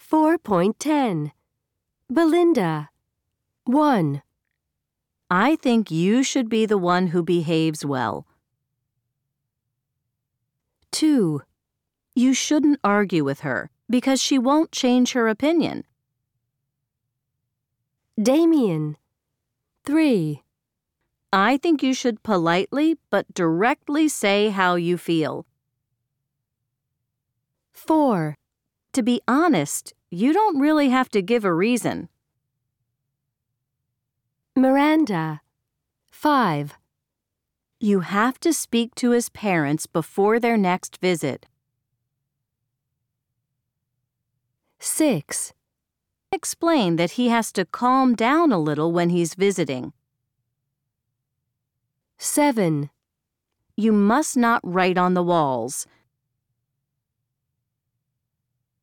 4.10 Belinda 1. I think you should be the one who behaves well. 2. You shouldn't argue with her because she won't change her opinion. Damien 3. I think you should politely but directly say how you feel. 4. To be honest, you don't really have to give a reason. Miranda 5. You have to speak to his parents before their next visit. 6. Explain that he has to calm down a little when he's visiting. 7. You must not write on the walls.